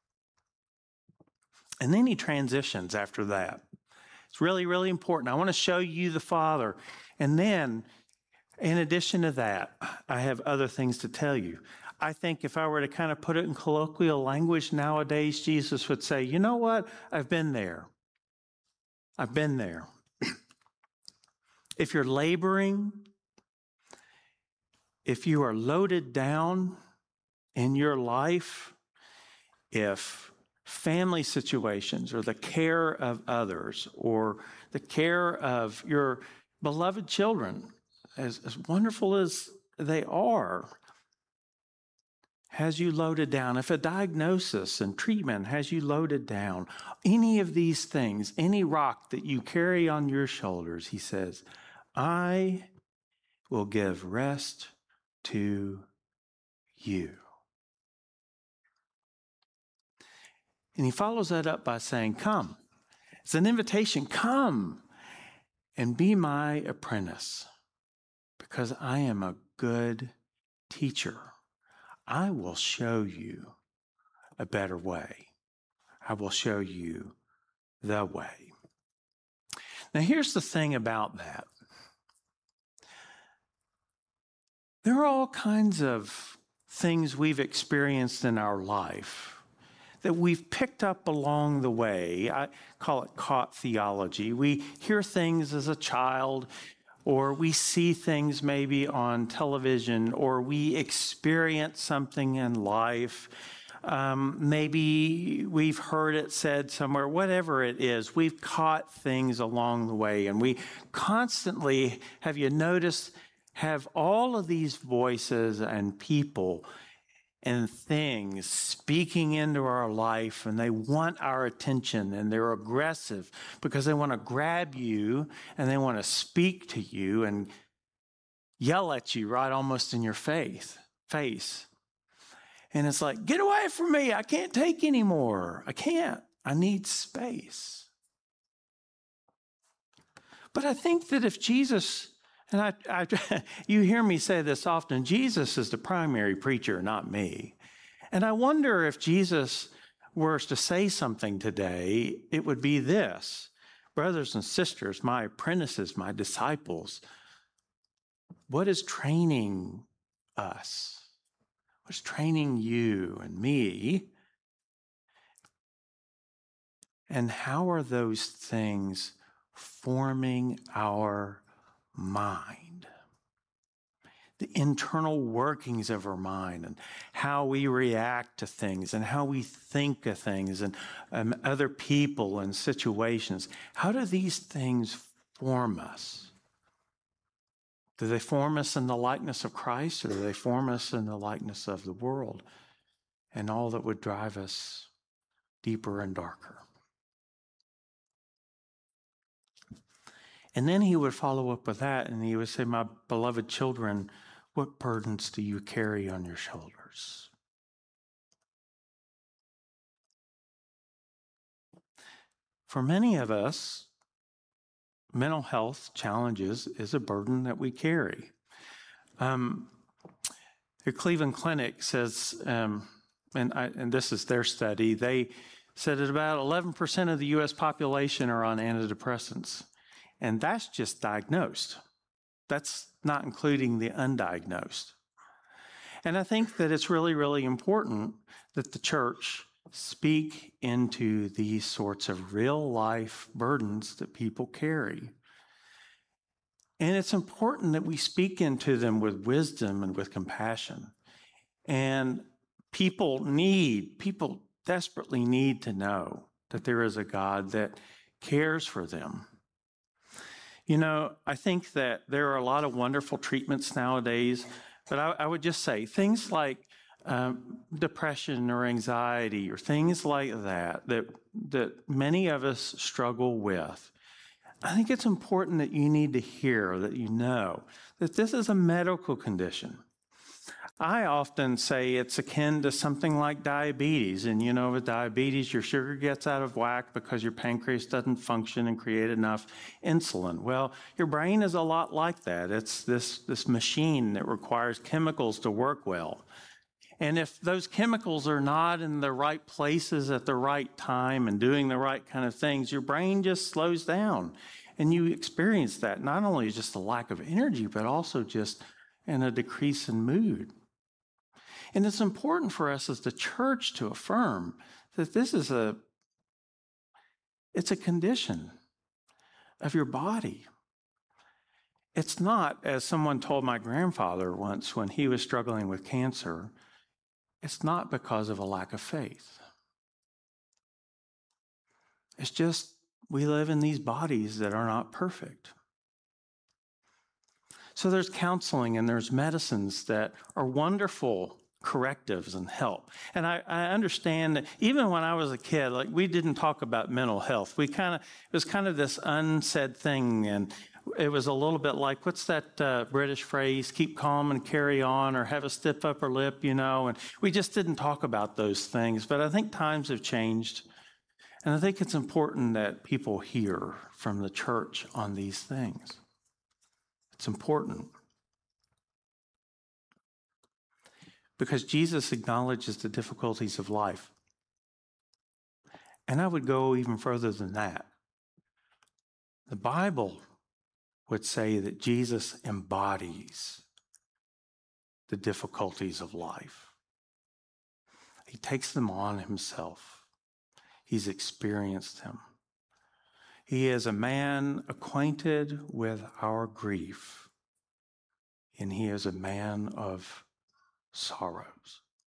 And then he transitions after that. It's really, really important. I want to show you the Father. And then, in addition to that, I have other things to tell you. I think if I were to kind of put it in colloquial language nowadays, Jesus would say, you know what? I've been there. I've been there. If you're laboring, if you are loaded down in your life, if family situations or the care of others or the care of your beloved children, as wonderful as they are, has you loaded down, if a diagnosis and treatment has you loaded down, any of these things, any rock that you carry on your shoulders, he says, I will give rest to you. And he follows that up by saying, come. It's an invitation. Come and be my apprentice, because I am a good teacher. I will show you a better way. I will show you the way. Now, here's the thing about that. There are all kinds of things we've experienced in our life that we've picked up along the way. I call it caught theology. We hear things as a child, or we see things maybe on television, or we experience something in life. Maybe we've heard it said somewhere, whatever it is, we've caught things along the way. And we constantly, have you noticed, have all of these voices and people and things speaking into our life, and they want our attention, and they're aggressive because they want to grab you and they want to speak to you and yell at you right almost in your face. And it's like, get away from me. I can't take anymore. I can't. I need space. But I think that if Jesus, and you hear me say this often, Jesus is the primary preacher, not me. And I wonder if Jesus were to say something today, it would be this: brothers and sisters, my apprentices, my disciples, what is training us? What's training you and me? And how are those things forming our mind, the internal workings of our mind, and how we react to things and how we think of things and other people and situations? How do these things form us? Do they form us in the likeness of Christ, or do they form us in the likeness of the world and all that would drive us deeper and darker? And then he would follow up with that, and he would say, my beloved children, what burdens do you carry on your shoulders? For many of us, mental health challenges is a burden that we carry. The Cleveland Clinic says, and this is their study, they said that about 11% of the U.S. population are on antidepressants. And that's just diagnosed. That's not including the undiagnosed. And I think that it's really, really important that the church speak into these sorts of real life burdens that people carry. And it's important that we speak into them with wisdom and with compassion. And people desperately need to know that there is a God that cares for them. You know, I think that there are a lot of wonderful treatments nowadays, but I would just say things like depression or anxiety or things like that many of us struggle with. I think it's important that you need to hear, that you know, that this is a medical condition. I often say it's akin to something like diabetes. And you know, with diabetes, your sugar gets out of whack because your pancreas doesn't function and create enough insulin. Well, your brain is a lot like that. It's this machine that requires chemicals to work well. And if those chemicals are not in the right places at the right time and doing the right kind of things, your brain just slows down. And you experience that, not only just a lack of energy, but also just in a decrease in mood. And it's important for us as the church to affirm that this is it's a condition of your body. It's not, as someone told my grandfather once when he was struggling with cancer, it's not because of a lack of faith. It's just we live in these bodies that are not perfect. So there's counseling and there's medicines that are wonderful correctives and help. And I understand that even when I was a kid, like we didn't talk about mental health. It was kind of this unsaid thing, and it was a little bit like, what's that British phrase, keep calm and carry on, or have a stiff upper lip, and we just didn't talk about those things. But I think times have changed, and I think it's important that people hear from the church on these things. It's important. Because Jesus acknowledges the difficulties of life. And I would go even further than that. The Bible would say that Jesus embodies the difficulties of life. He takes them on himself. He's experienced them. He is a man acquainted with our grief, and he is a man of sorrows.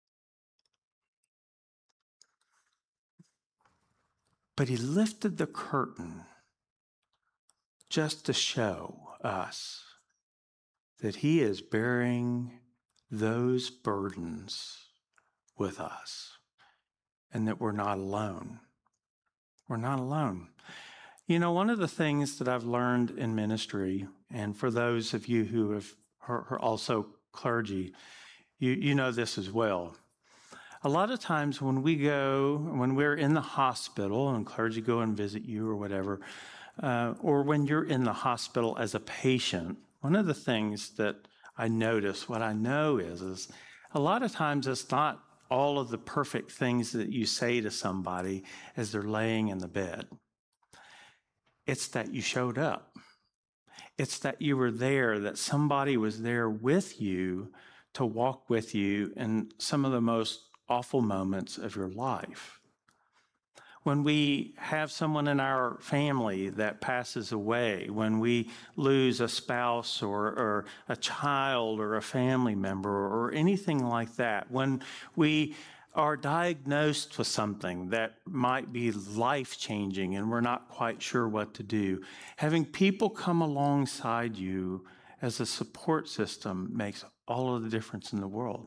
But he lifted the curtain just to show us that he is bearing those burdens with us and that we're not alone. We're not alone. One of the things that I've learned in ministry, and for those of you who are also clergy, you know this as well. A lot of times when we're in the hospital and clergy go and visit you or whatever, or when you're in the hospital as a patient, one of the things that I notice, what I know is a lot of times it's not all of the perfect things that you say to somebody as they're laying in the bed. It's that you showed up. It's that you were there, that somebody was there with you to walk with you in some of the most awful moments of your life. When we have someone in our family that passes away, when we lose a spouse or a child or a family member or anything like that, when we are diagnosed with something that might be life-changing and we're not quite sure what to do, having people come alongside you as a support system makes all of the difference in the world.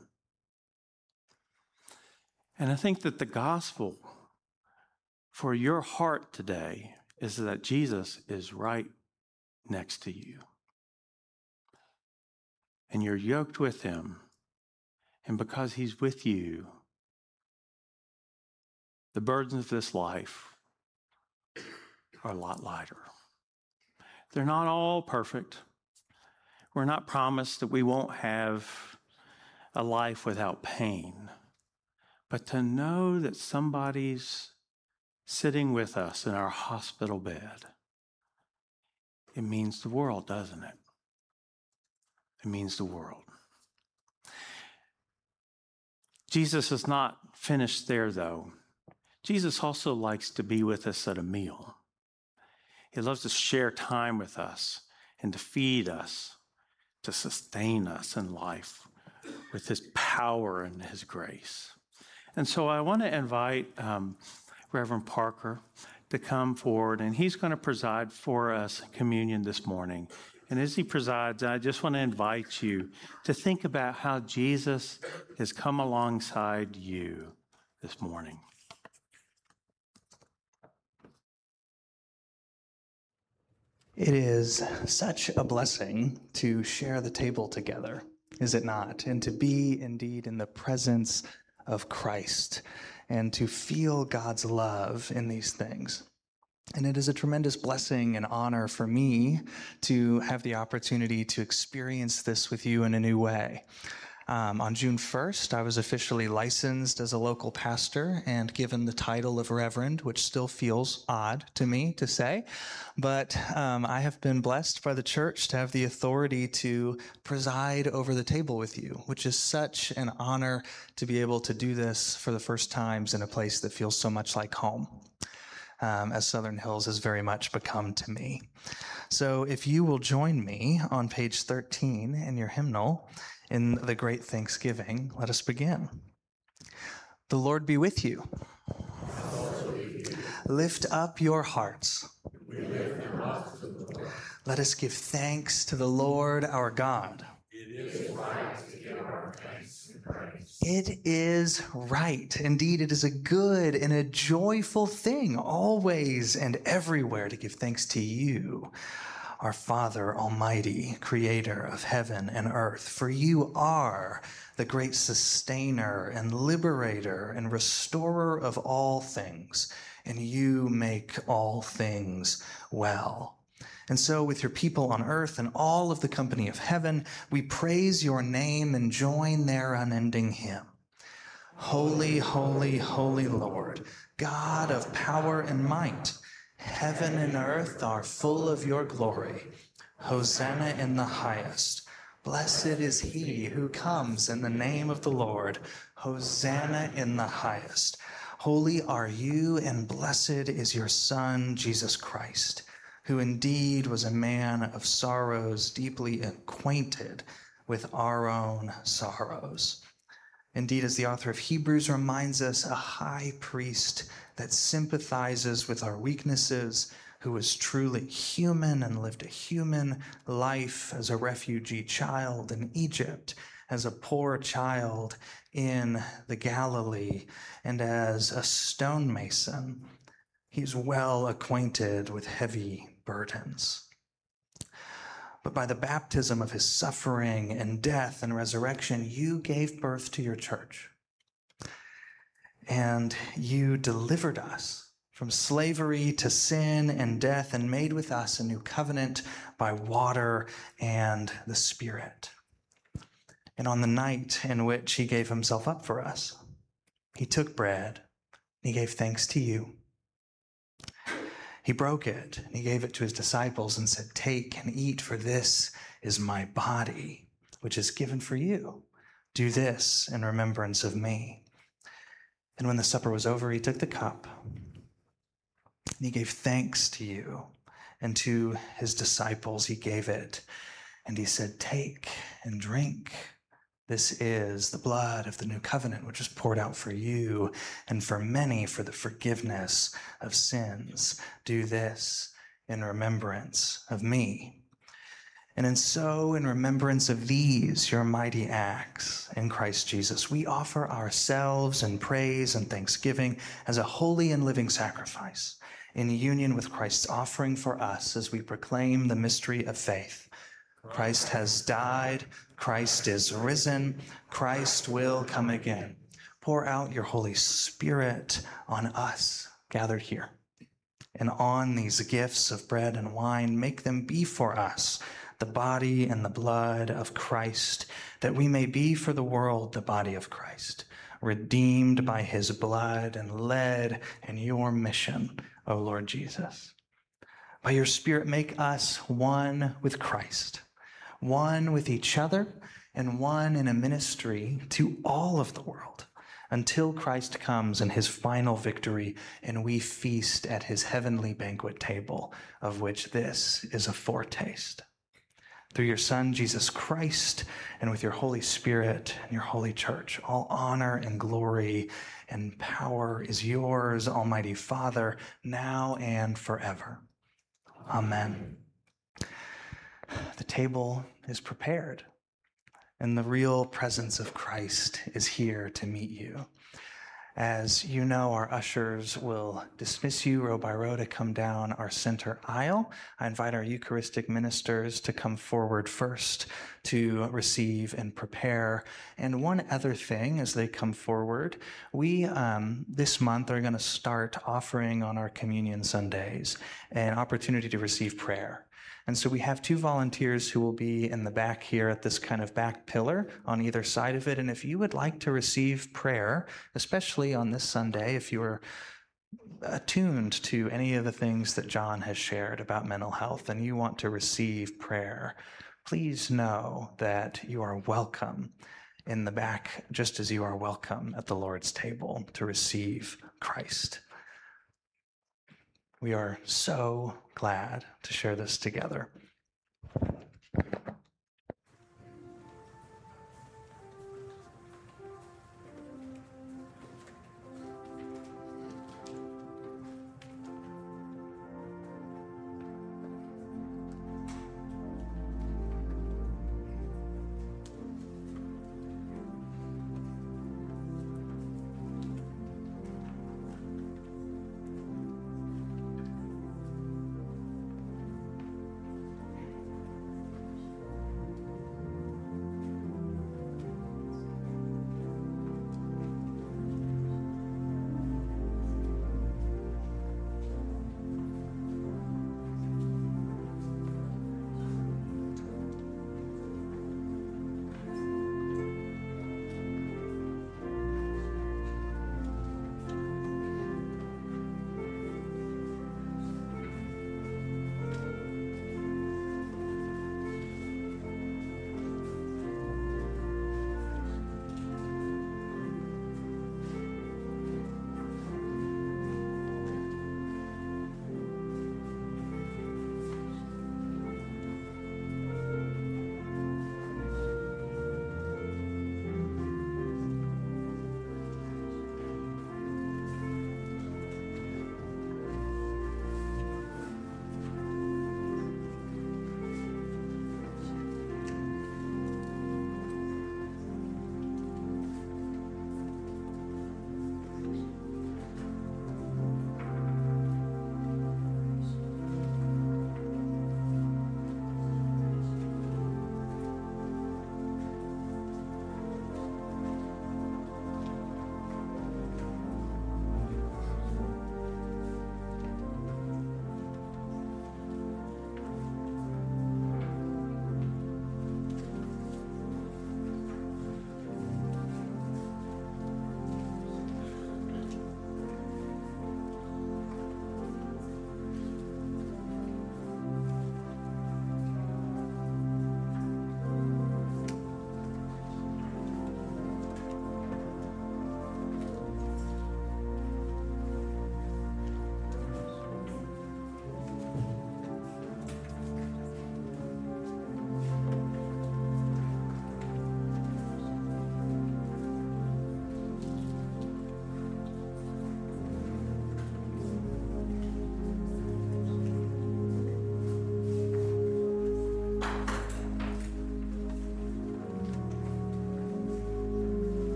And I think that the gospel for your heart today is that Jesus is right next to you. And you're yoked with him. And because he's with you, the burdens of this life are a lot lighter. They're not all perfect. We're not promised that we won't have a life without pain. But to know that somebody's sitting with us in our hospital bed, it means the world, doesn't it? It means the world. Jesus is not finished there, though. Jesus also likes to be with us at a meal. He loves to share time with us and to feed us, to sustain us in life with his power and his grace. And so I want to invite Reverend Parker to come forward, and he's going to preside for us communion this morning. And as he presides, I just want to invite you to think about how Jesus has come alongside you this morning. It is such a blessing to share the table together, is it not? And to be indeed in the presence of Christ and to feel God's love in these things. And it is a tremendous blessing and honor for me to have the opportunity to experience this with you in a new way. On June 1st, I was officially licensed as a local pastor and given the title of reverend, which still feels odd to me to say. But I have been blessed by the church to have the authority to preside over the table with you, which is such an honor to be able to do this for the first times in a place that feels so much like home. as Southern Hills has very much become to me. So if you will join me on page 13 in your hymnal in the Great Thanksgiving, let us begin. The Lord be with you. Lift up your hearts. Let us give thanks to the Lord our God. It is right to give our thanks and praise. It is right. Indeed, it is a good and a joyful thing always and everywhere to give thanks to you, our Father Almighty, creator of heaven and earth. For you are the great sustainer and liberator and restorer of all things, and you make all things well. And so with your people on earth and all of the company of heaven, we praise your name and join their unending hymn. Holy, holy, holy Lord, God of power and might, heaven and earth are full of your glory. Hosanna in the highest. Blessed is he who comes in the name of the Lord. Hosanna in the highest. Holy are you, and blessed is your Son, Jesus Christ, who indeed was a man of sorrows, deeply acquainted with our own sorrows. Indeed, as the author of Hebrews reminds us, a high priest that sympathizes with our weaknesses, who was truly human and lived a human life as a refugee child in Egypt, as a poor child in the Galilee, and as a stonemason. He's well acquainted with heavy burdens. But by the baptism of his suffering and death and resurrection, you gave birth to your church. And you delivered us from slavery to sin and death and made with us a new covenant by water and the Spirit. And on the night in which he gave himself up for us, he took bread, and he gave thanks to you. He broke it, and he gave it to his disciples and said, "Take and eat, for this is my body, which is given for you. Do this in remembrance of me." And when the supper was over, he took the cup, and he gave thanks to you, and to his disciples he gave it, and he said, "Take and drink. This is the blood of the new covenant, which is poured out for you and for many for the forgiveness of sins. Do this in remembrance of me." And in remembrance of these, your mighty acts in Christ Jesus, we offer ourselves in praise and thanksgiving as a holy and living sacrifice in union with Christ's offering for us as we proclaim the mystery of faith. Christ has died. Christ is risen. Christ will come again. Pour out your Holy Spirit on us gathered here and on these gifts of bread and wine. Make them be for us the body and the blood of Christ, that we may be for the world the body of Christ, redeemed by his blood and led in your mission, O Lord Jesus. By your Spirit, make us one with Christ, one with each other, and one in a ministry to all of the world, until Christ comes in his final victory and we feast at his heavenly banquet table, of which this is a foretaste. Through your Son, Jesus Christ, and with your Holy Spirit and your holy church, all honor and glory and power is yours, Almighty Father, now and forever. Amen. The table is prepared, and the real presence of Christ is here to meet you. As you know, our ushers will dismiss you row by row to come down our center aisle. I invite our Eucharistic ministers to come forward first to receive and prepare. And one other thing as they come forward, we this month are going to start offering on our Communion Sundays an opportunity to receive prayer. And so we have two volunteers who will be in the back here at this kind of back pillar on either side of it. And if you would like to receive prayer, especially on this Sunday, if you are attuned to any of the things that John has shared about mental health and you want to receive prayer, please know that you are welcome in the back, just as you are welcome at the Lord's table to receive Christ. We are so glad to share this together.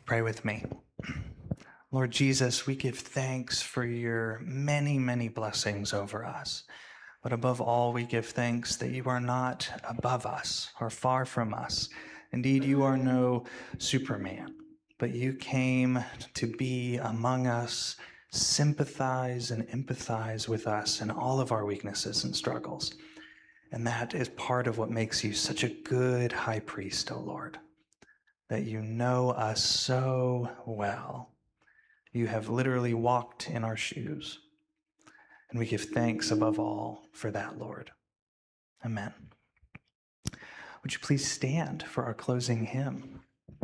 Pray with me. Lord Jesus, we give thanks for your many, many blessings over us. But above all, we give thanks that you are not above us or far from us. Indeed, you are no Superman, but you came to be among us, sympathize and empathize with us in all of our weaknesses and struggles. And that is part of what makes you such a good high priest, O Lord, that you know us so well. You have literally walked in our shoes. And we give thanks above all for that, Lord. Amen. Would you please stand for our closing hymn?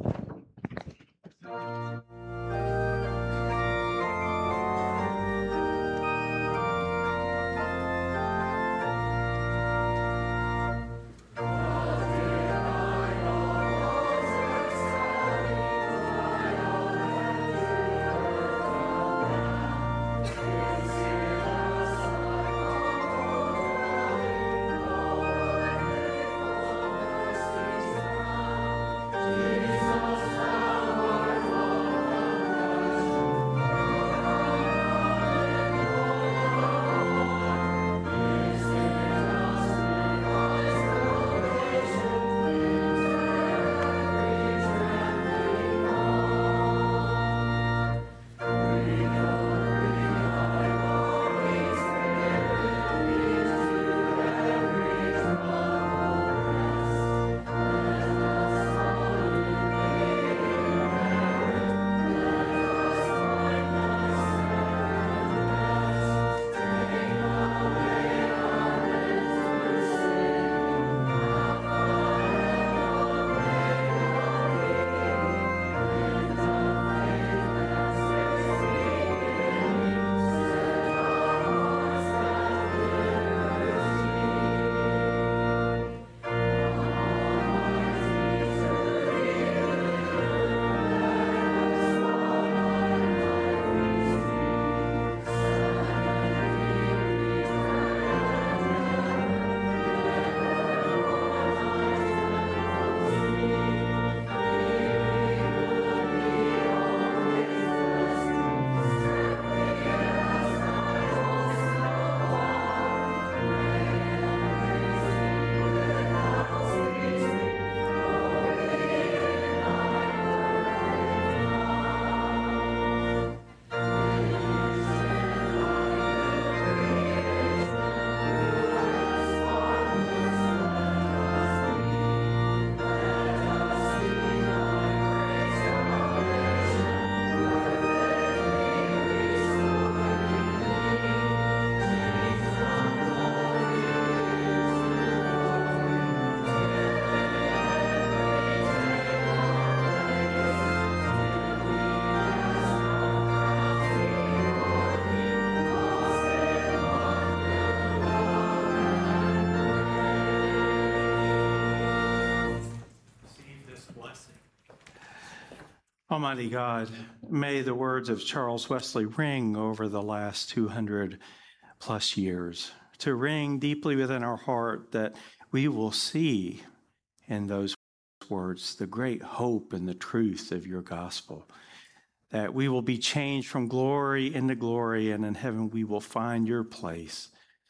Almighty God, may the words of Charles Wesley ring over the last 200 plus years, to ring deeply within our heart that we will see in those words the great hope and the truth of your gospel, that we will be changed from glory into glory, and in heaven we will find your place.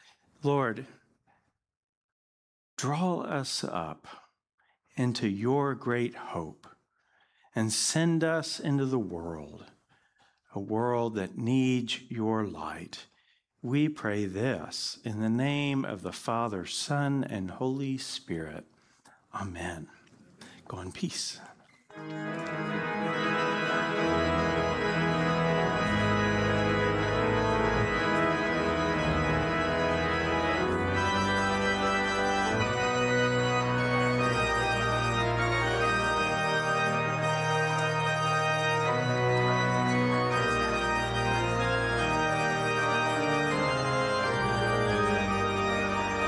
Lord, draw us up into your great hope and send us into the world, a world that needs your light. We pray this in the name of the Father, Son, and Holy Spirit. Amen. Go in peace.